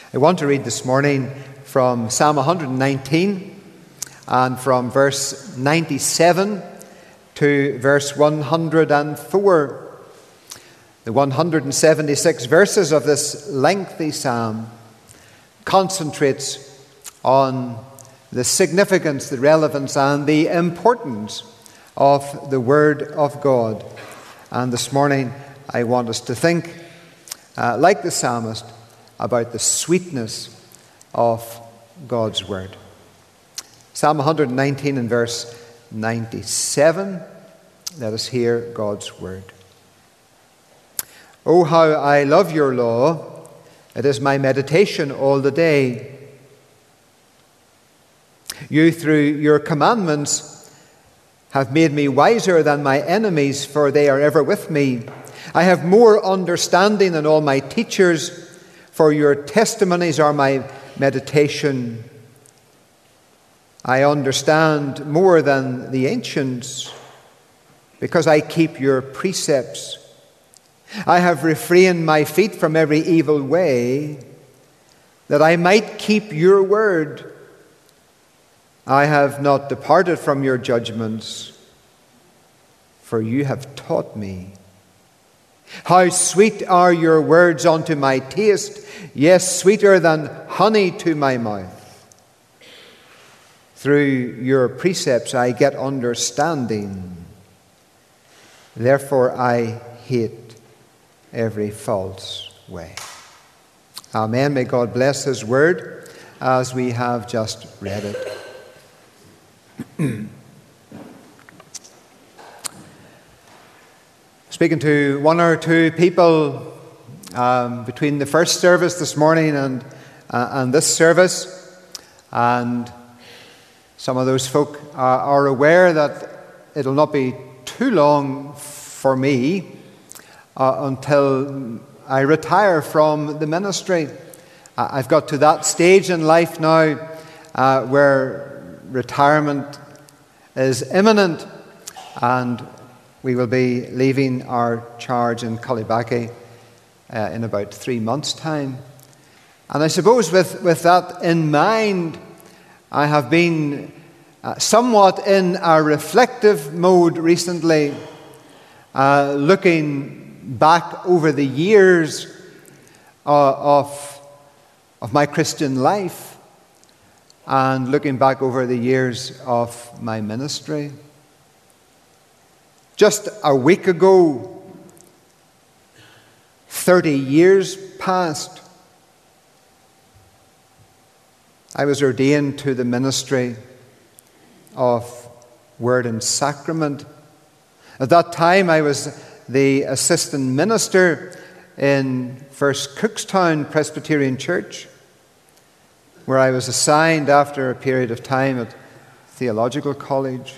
I want to read this morning from Psalm 119 and from verse 97 to verse 104. The 176 verses of this lengthy psalm concentrates on the significance, the relevance, and the importance of the Word of God. And this morning I want us to think, like the psalmist, about the sweetness of God's Word. Psalm 119 and verse 97. Let us hear God's Word. Oh, how I love your law. It is my meditation all the day. You, through your commandments, have made me wiser than my enemies, for they are ever with me. I have more understanding than all my teachers, for your testimonies are my meditation. I understand more than the ancients, because I keep your precepts. I have refrained my feet from every evil way, that I might keep your word. I have not departed from your judgments, for you have taught me. How sweet are your words unto my taste, yes, sweeter than honey to my mouth. Through your precepts I get understanding. Therefore I hate every false way. Amen. May God bless His word as we have just read it. Speaking to one or two people between the first service this morning and this service, and some of those folk are aware that it'll not be too long for me until I retire from the ministry. I've got to that stage in life now where retirement is imminent, and we will be leaving our charge in Cullybackey in about 3 months' time. And I suppose with that in mind, I have been somewhat in a reflective mode recently, looking back over the years of my Christian life and looking back over the years of my ministry. Just a week ago, 30 years passed. I was ordained to the ministry of Word and Sacrament. At that time, I was the assistant minister in First Cookstown Presbyterian Church, where I was assigned after a period of time at Theological College.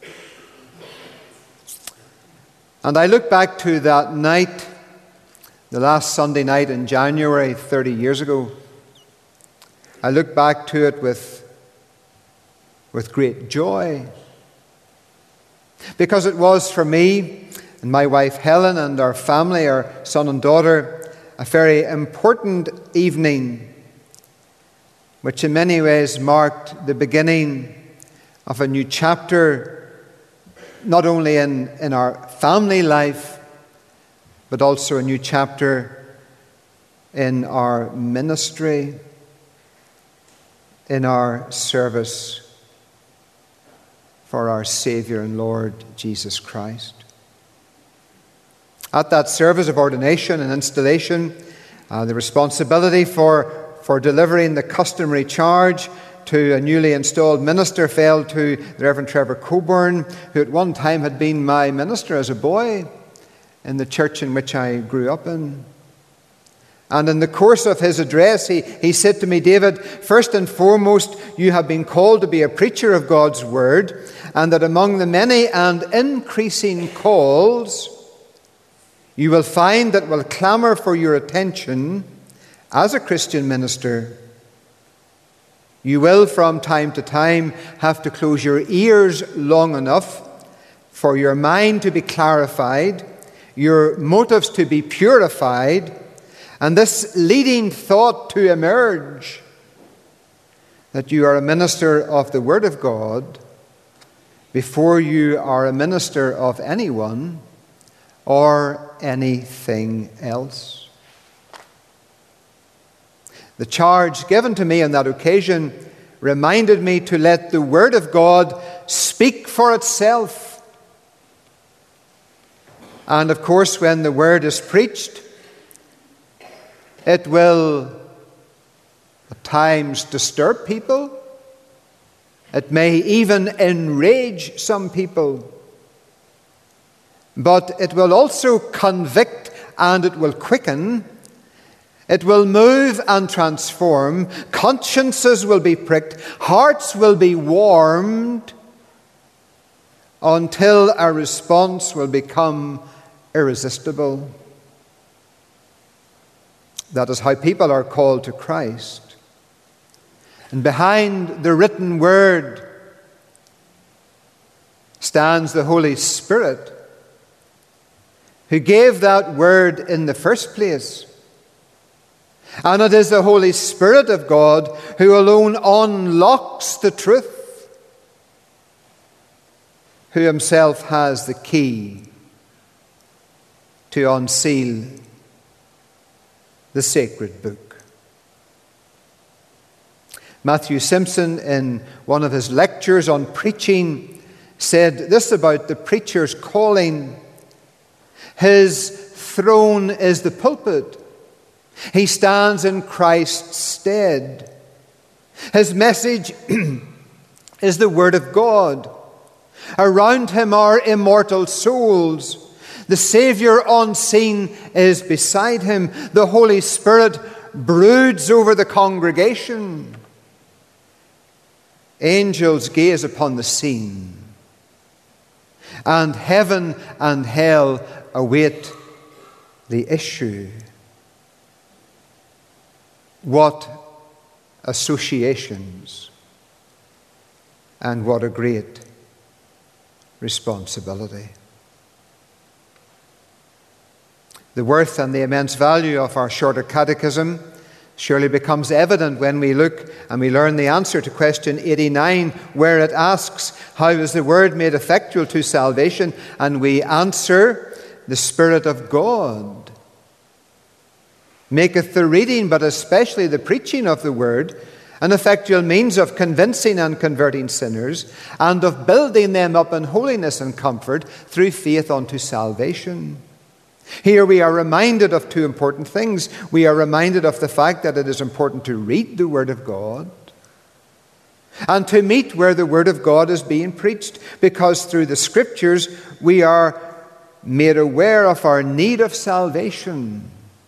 And I look back to that night, the last Sunday night in January 30 years ago. I look back to it with great joy, because it was for me and my wife Helen and our family, our son and daughter, a very important evening, which in many ways marked the beginning of a new chapter, not only in our family life, but also a new chapter in our ministry, in our service for our Savior and Lord Jesus Christ. At that service of ordination and installation, the responsibility for delivering the customary charge to a newly installed minister fell to the Reverend Trevor Coburn, who at one time had been my minister as a boy in the church in which I grew up in. And in the course of his address, he said to me, "David, first and foremost, you have been called to be a preacher of God's Word, and that among the many and increasing calls, you will find that will clamour for your attention as a Christian minister. You will from time to time have to close your ears long enough for your mind to be clarified, your motives to be purified, And this leading thought to emerge, that you are a minister of the Word of God before you are a minister of anyone or anything else. The charge given to me on that occasion reminded me to let the Word of God speak for itself. And of course, when the Word is preached, it will at times disturb people. It may even enrage some people. But it will also convict and it will quicken. It will move and transform. Consciences will be pricked. Hearts will be warmed until a response will become irresistible. That is how people are called to Christ. And behind the written word stands the Holy Spirit, who gave that word in the first place. And it is the Holy Spirit of God who alone unlocks the truth, who himself has the key to unseal the sacred book. Matthew Simpson, in one of his lectures on preaching, said this about the preacher's calling: his throne is the pulpit. He stands in Christ's stead. His message is the Word of God. Around him are immortal souls. The Saviour unseen is beside him. The Holy Spirit broods over the congregation. Angels gaze upon the scene. And heaven and hell await the issue. What associations and what a great responsibility. The worth and the immense value of our shorter catechism surely becomes evident when we look and we learn the answer to question 89, where it asks, how is the word made effectual to salvation? And we answer, the Spirit of God maketh the reading, but especially the preaching of the word, an effectual means of convincing and converting sinners, and of building them up in holiness and comfort through faith unto salvation. Here we are reminded of two important things. We are reminded of the fact that it is important to read the Word of God and to meet where the Word of God is being preached, because through the Scriptures we are made aware of our need of salvation.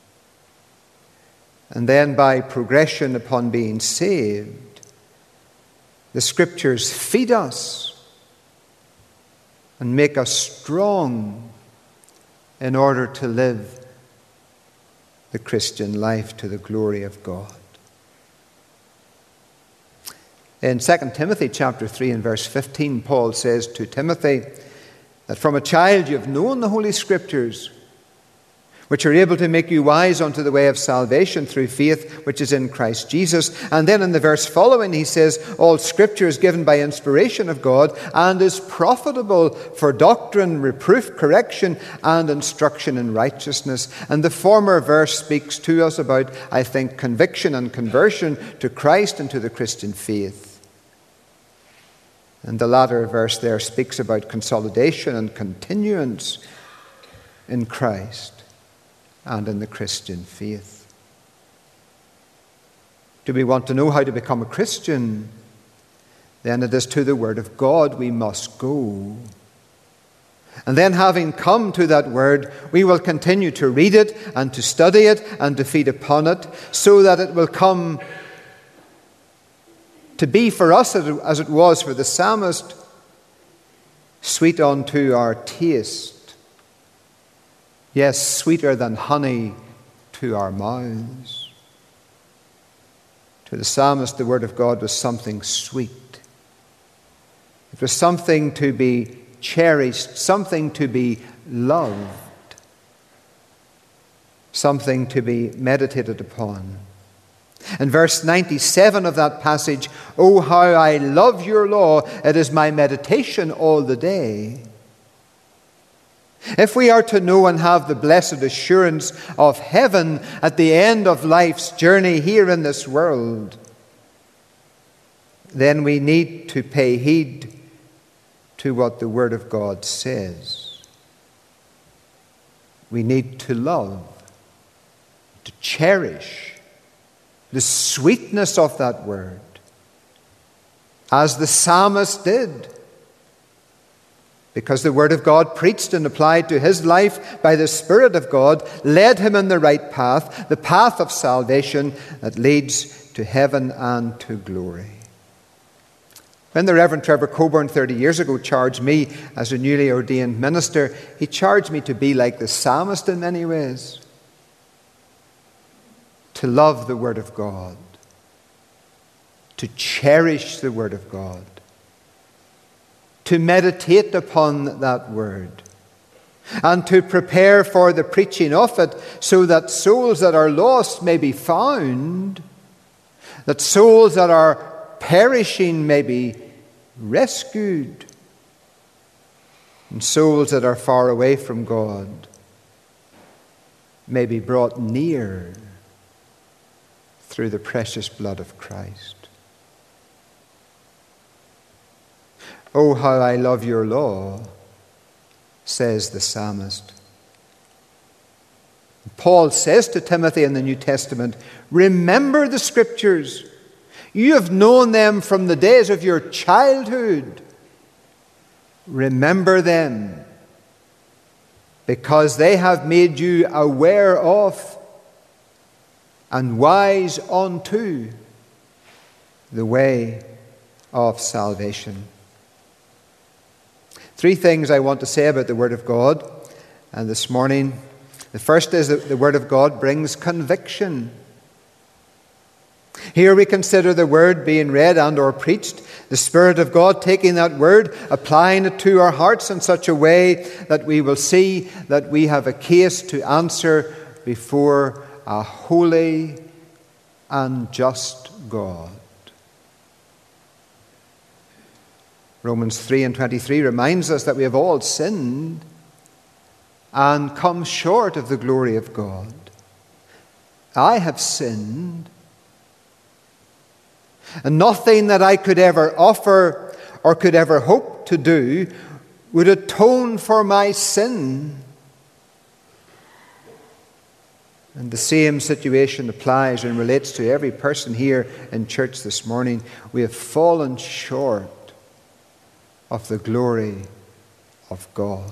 And then by progression upon being saved, the Scriptures feed us and make us strong in order to live the Christian life to the glory of God. In 2 Timothy chapter 3 and verse 15, Paul says to Timothy that from a child you have known the Holy Scriptures, which are able to make you wise unto the way of salvation through faith which is in Christ Jesus. And then in the verse following he says, all Scripture is given by inspiration of God and is profitable for doctrine, reproof, correction, and instruction in righteousness. And the former verse speaks to us about, I think, conviction and conversion to Christ and to the Christian faith. And the latter verse there speaks about consolidation and continuance in Christ and in the Christian faith. Do we want to know how to become a Christian? Then it is to the Word of God we must go. And then, having come to that Word, we will continue to read it and to study it and to feed upon it, so that it will come to be for us, as it was for the psalmist, sweet unto our taste. Yes, sweeter than honey to our mouths. To the psalmist, the Word of God was something sweet. It was something to be cherished, something to be loved, something to be meditated upon. In verse 97 of that passage, "Oh, how I love your law, it is my meditation all the day." If we are to know and have the blessed assurance of heaven at the end of life's journey here in this world, then we need to pay heed to what the Word of God says. We need to love, to cherish the sweetness of that Word, as the psalmist did, because the Word of God, preached and applied to his life by the Spirit of God, led him in the right path, the path of salvation that leads to heaven and to glory. When the Reverend Trevor Coburn 30 years ago charged me as a newly ordained minister, he charged me to be like the psalmist in many ways, to love the Word of God, to cherish the Word of God, to meditate upon that Word, and to prepare for the preaching of it, so that souls that are lost may be found, that souls that are perishing may be rescued, and souls that are far away from God may be brought near through the precious blood of Christ. "Oh, how I love your law," says the psalmist. Paul says to Timothy in the New Testament, "Remember the Scriptures. You have known them from the days of your childhood. Remember them, because they have made you aware of and wise unto the way of salvation." Three things I want to say about the Word of God and this morning. The first is that the Word of God brings conviction. Here we consider the Word being read and or preached, the Spirit of God taking that Word, applying it to our hearts in such a way that we will see that we have a case to answer before a holy and just God. Romans 3:23 reminds us that we have all sinned and come short of the glory of God. I have sinned, and nothing that I could ever offer or could ever hope to do would atone for my sin. And the same situation applies and relates to every person here in church this morning. We have fallen short of the glory of God.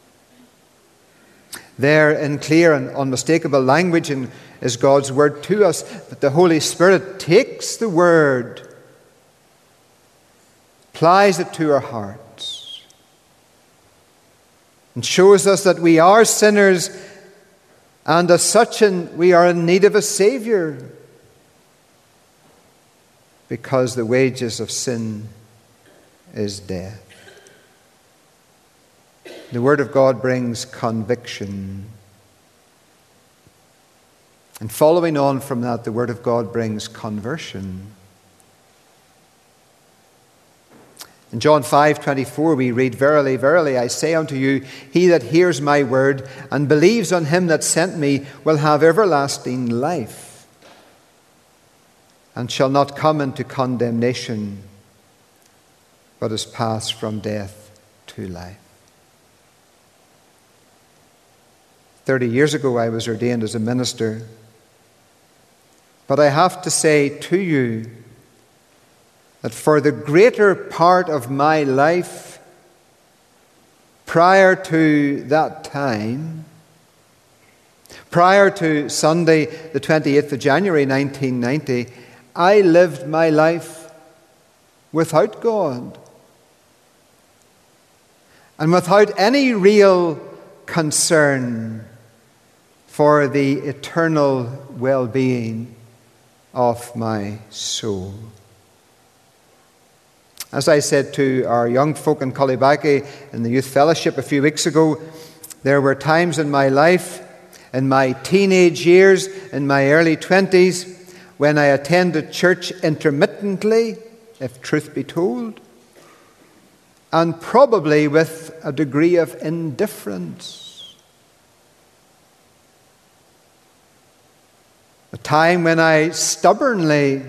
There, in clear and unmistakable language, is God's Word to us. But the Holy Spirit takes the Word, applies it to our hearts, and shows us that we are sinners, and as such we are in need of a Savior, because the wages of sin is death. The Word of God brings conviction. And following on from that, the Word of God brings conversion. In John 5:24 we read, "Verily, verily, I say unto you, he that hears my word and believes on him that sent me will have everlasting life, and shall not come into condemnation, but is passed from death to life." 30 years ago I was ordained as a minister. But I have to say to you that for the greater part of my life, prior to that time, prior to Sunday, the 28th of January 1990, I lived my life without God and without any real concern for the eternal well-being of my soul. As I said to our young folk in Cullybackey in the youth fellowship a few weeks ago, there were times in my life in my teenage years, in my early 20s, when I attended church intermittently, if truth be told, and probably with a degree of indifference. A time when I stubbornly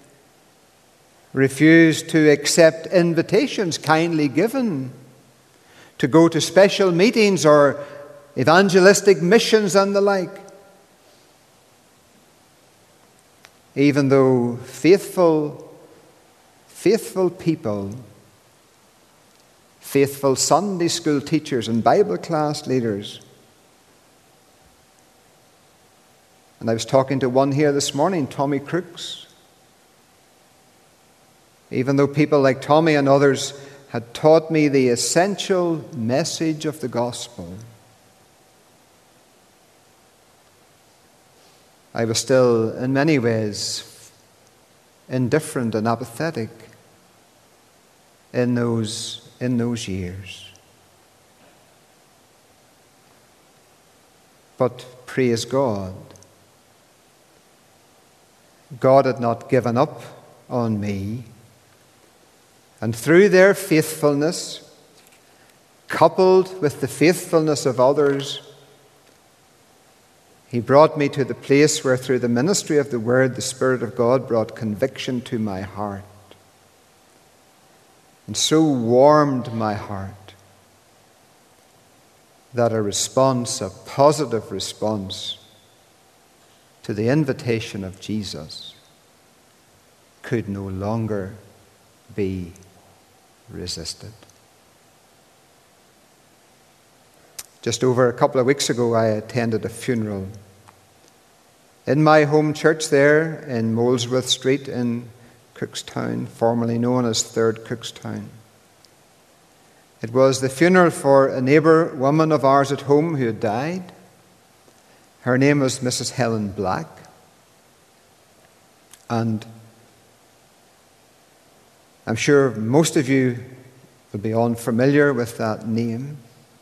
refused to accept invitations kindly given to go to special meetings or evangelistic missions and the like. Even though faithful people, faithful Sunday school teachers and Bible class leaders. And I was talking to one here this morning, Tommy Crooks. Even though people like Tommy and others had taught me the essential message of the gospel, I was still, in many ways, indifferent and apathetic in those years. But praise God, God had not given up on me. And through their faithfulness, coupled with the faithfulness of others, He brought me to the place where through the ministry of the Word, the Spirit of God brought conviction to my heart. And so warmed my heart that a response, a positive response to the invitation of Jesus could no longer be resisted. Just over a couple of weeks ago, I attended a funeral in my home church there in Molesworth Street in Cookstown, formerly known as 3rd Cookstown. It was the funeral for a neighbour woman of ours at home who had died. Her name was Mrs. Helen Black. And I'm sure most of you will be unfamiliar with that name.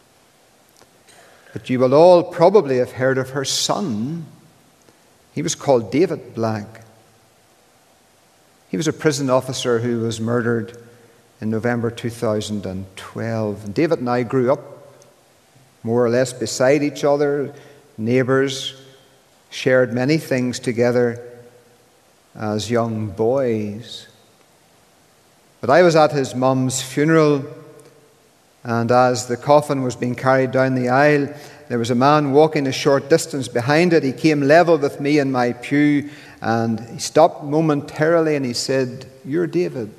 But you will all probably have heard of her son. He was called David Black. He was a prison officer who was murdered in November 2012. And David and I grew up more or less beside each other, neighbours, shared many things together as young boys. But I was at his mum's funeral, and as the coffin was being carried down the aisle, there was a man walking a short distance behind it. He came level with me in my pew, and he stopped momentarily and he said, "You're David,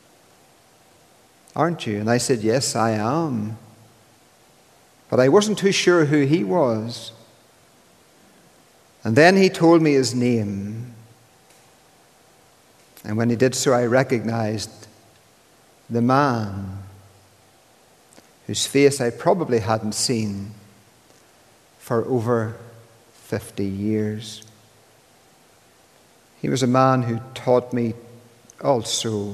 aren't you?" And I said, "Yes, I am." But I wasn't too sure who he was. And then he told me his name. And when he did so, I recognized the man whose face I probably hadn't seen for over 50 years. He was a man who taught me also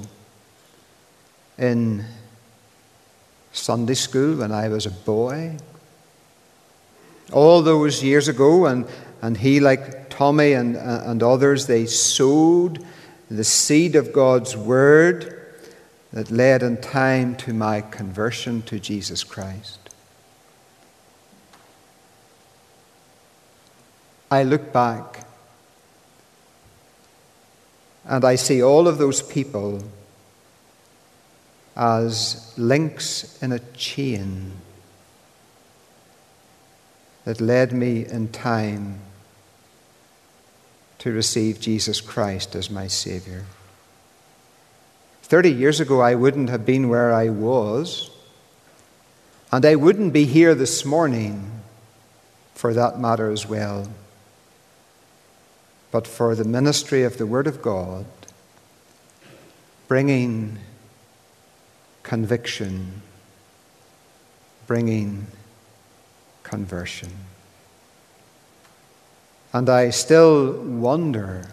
in Sunday school when I was a boy. All those years ago, and he, like Tommy and others, they sowed the seed of God's Word that led in time to my conversion to Jesus Christ. I look back and I see all of those people as links in a chain that led me in time to receive Jesus Christ as my Savior. 30 years ago, I wouldn't have been where I was, and I wouldn't be here this morning, for that matter as well, but for the ministry of the Word of God, bringing conviction, bringing conversion. And I still wonder,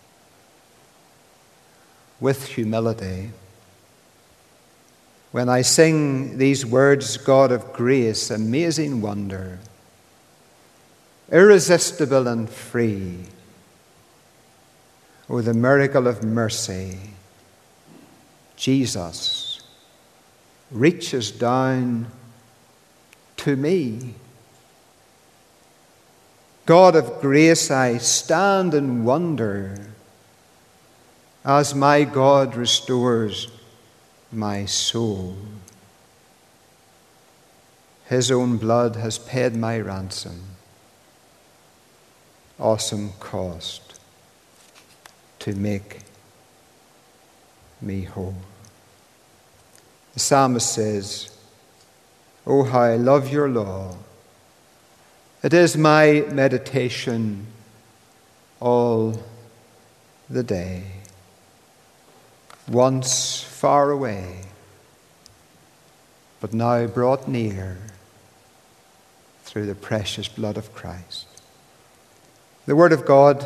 with humility, when I sing these words, God of grace, amazing wonder, irresistible and free. Oh, the miracle of mercy. Jesus reaches down to me. God of grace, I stand in wonder as my God restores my soul. His own blood has paid my ransom. Awesome cost to make me whole. The psalmist says, "Oh, how I love your law. It is my meditation all the day." Once far away, but now brought near through the precious blood of Christ. The Word of God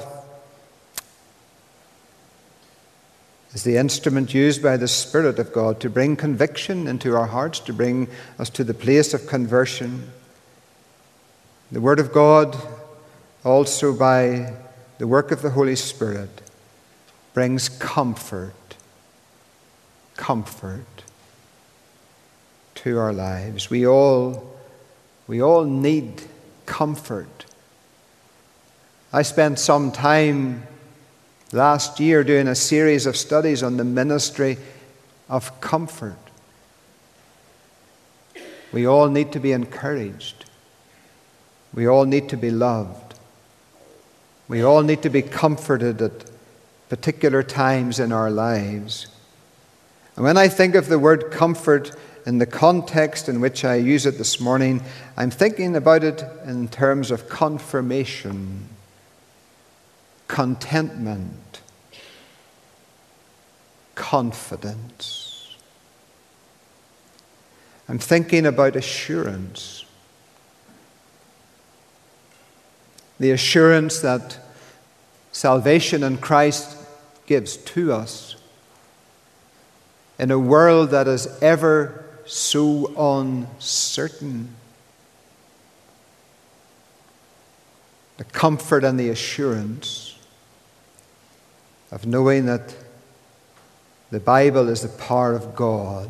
is the instrument used by the Spirit of God to bring conviction into our hearts, to bring us to the place of conversion. The Word of God, also by the work of the Holy Spirit, brings comfort to our lives. We all need comfort. I spent some time last year doing a series of studies on the ministry of comfort. We all need to be encouraged. We all need to be loved. We all need to be comforted at particular times in our lives. And when I think of the word comfort in the context in which I use it this morning, I'm thinking about it in terms of confirmation, contentment, confidence. I'm thinking about assurance. The assurance that salvation in Christ gives to us in a world that is ever so uncertain. The comfort and the assurance of knowing that the Bible is the power of God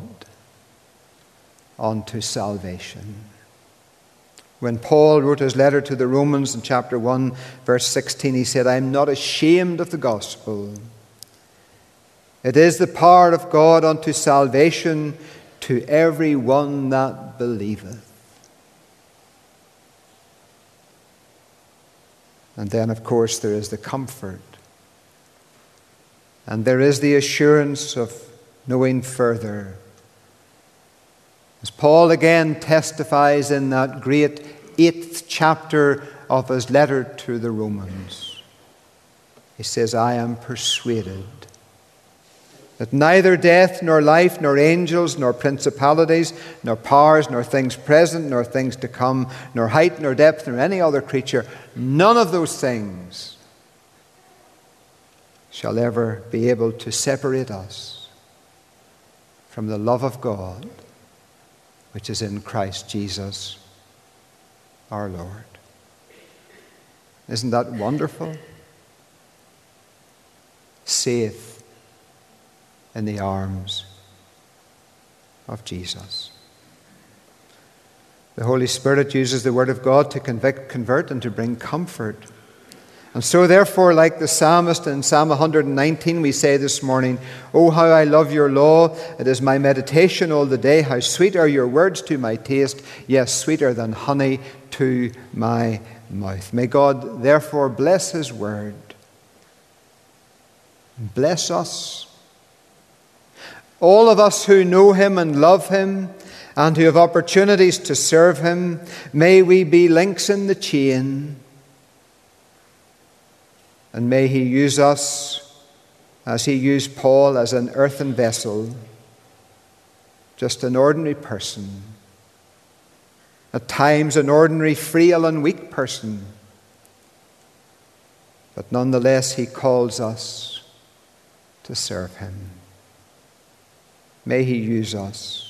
unto salvation. When Paul wrote his letter to the Romans in chapter 1, verse 16, he said, "I am not ashamed of the gospel. It is the power of God unto salvation to every one that believeth." And then, of course, there is the comfort. And there is the assurance of knowing further. As Paul again testifies in that great 8th chapter of his letter to the Romans, he says, "I am persuaded that neither death, nor life, nor angels, nor principalities, nor powers, nor things present, nor things to come, nor height, nor depth, nor any other creature, none of those things shall ever be able to separate us from the love of God, which is in Christ Jesus our Lord." Isn't that wonderful? Safe in the arms of Jesus. The Holy Spirit uses the Word of God to convict, convert, and to bring comfort. And so therefore, like the psalmist in Psalm 119, we say this morning, "Oh, how I love your law. It is my meditation all the day. How sweet are your words to my taste. Yes, sweeter than honey to my mouth." May God therefore bless His Word. Bless us. All of us who know Him and love Him and who have opportunities to serve Him, may we be links in the chain. And may He use us as He used Paul, as an earthen vessel, just an ordinary person, at times an ordinary, frail and weak person. But nonetheless, He calls us to serve Him. May He use us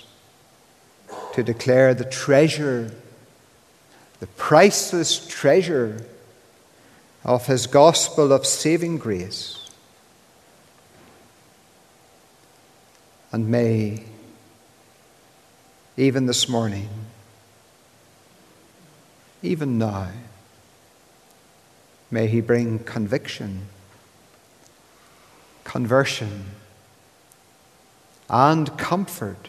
to declare the treasure, the priceless treasure of his gospel of saving grace. And may, even this morning, even now, may he bring conviction, conversion, and comfort,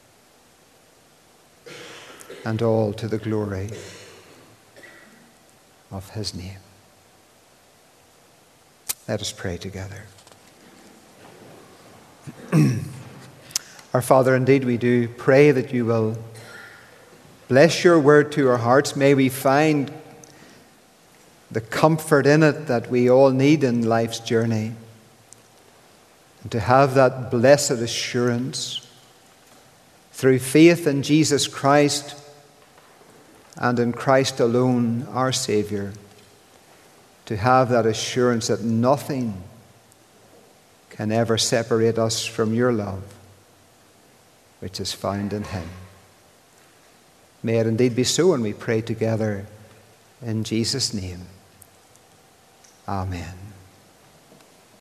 and all to the glory of his name. Let us pray together. Our Father, indeed we do pray that you will bless your word to our hearts. May we find the comfort in it that we all need in life's journey, and to have that blessed assurance through faith in Jesus Christ and in Christ alone, our Saviour, to have that assurance that nothing can ever separate us from your love, which is found in him. May it indeed be so, and we pray together in Jesus' name. Amen.